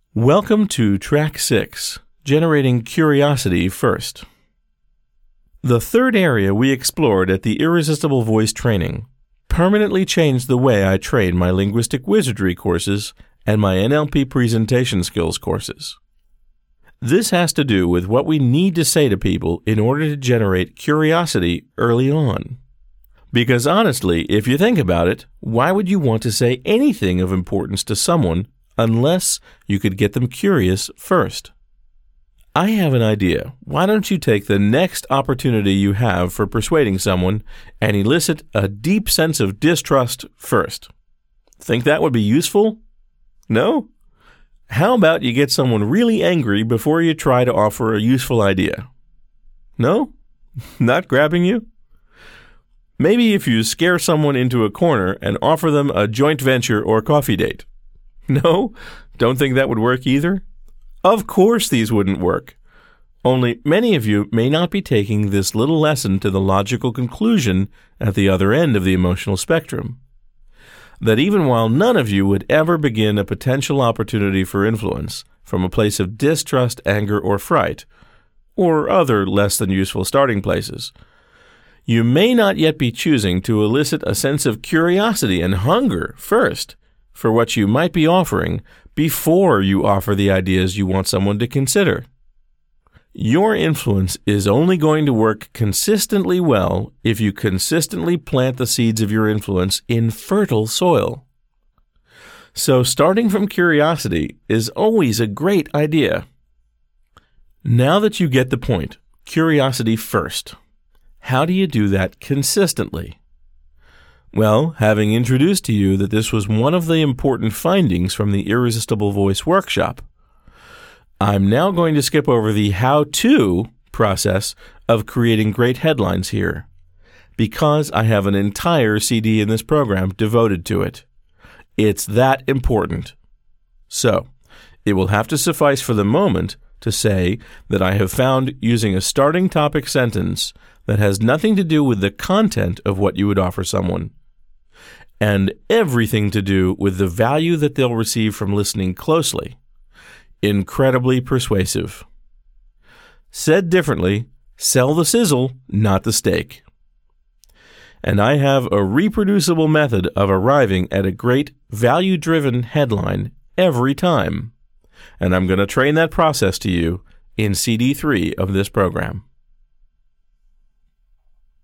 Welcome to Track 6, Generating Curiosity First. The third area we explored at the Irresistible Voice training permanently changed the way I train my Linguistic Wizardry courses and my NLP Presentation Skills courses. This has to do with what we need to say to people in order to generate curiosity early on. Because honestly, if you think about it, why would you want to say anything of importance to someone unless you could get them curious first? I have an idea. Why don't you take the next opportunity you have for persuading someone and elicit a deep sense of distrust first? Think that would be useful? No? How about you get someone really angry before you try to offer a useful idea? No? Not grabbing you? Maybe if you scare someone into a corner and offer them a joint venture or coffee date. No? Don't think that would work either? Of course these wouldn't work. Only many of you may not be taking this little lesson to the logical conclusion at the other end of the emotional spectrum. That even while none of you would ever begin a potential opportunity for influence from a place of distrust, anger, or fright, or other less than useful starting places, you may not yet be choosing to elicit a sense of curiosity and hunger first for what you might be offering before you offer the ideas you want someone to consider. Your influence is only going to work consistently well if you consistently plant the seeds of your influence in fertile soil. So starting from curiosity is always a great idea. Now that you get the point, curiosity first. How do you do that consistently? Well, having introduced to you that this was one of the important findings from the Irresistible Voice workshop, I'm now going to skip over the how-to process of creating great headlines here, because I have an entire CD in this program devoted to it. It's that important. So, it will have to suffice for the moment to say that I have found using a starting topic sentence that has nothing to do with the content of what you would offer someone, and everything to do with the value that they'll receive from listening closely. Incredibly persuasive. Said differently, sell the sizzle, not the steak. And I have a reproducible method of arriving at a great value-driven headline every time. And I'm going to train that process to you in CD 3 of this program.